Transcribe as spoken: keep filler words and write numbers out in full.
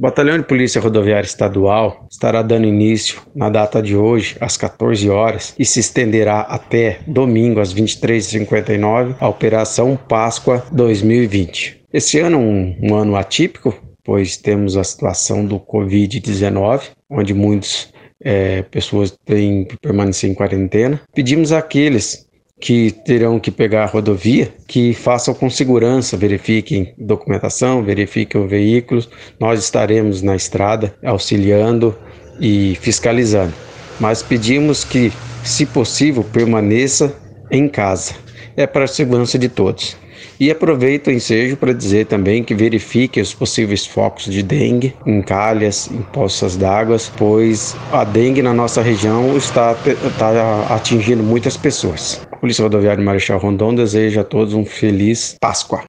Batalhão de Polícia Rodoviária Estadual estará dando início na data de hoje, às quatorze horas, e se estenderá até domingo, às vinte e três e cinquenta e nove, a Operação Páscoa dois mil e vinte. Esse ano é um, um ano atípico, pois temos a situação do covid dezenove, onde muitas é, pessoas têm que permanecer em quarentena. Pedimos àqueles que terão que pegar a rodovia, que façam com segurança, verifiquem documentação, verifiquem o veículo. Nós estaremos na estrada auxiliando e fiscalizando, mas pedimos que, se possível, permaneça em casa. É para a segurança de todos. E aproveito o ensejo para dizer também que verifique os possíveis focos de dengue em calhas, em poças d'água, pois a dengue na nossa região está, está atingindo muitas pessoas. A Polícia Rodoviária de Marechal Rondon deseja a todos um feliz Páscoa.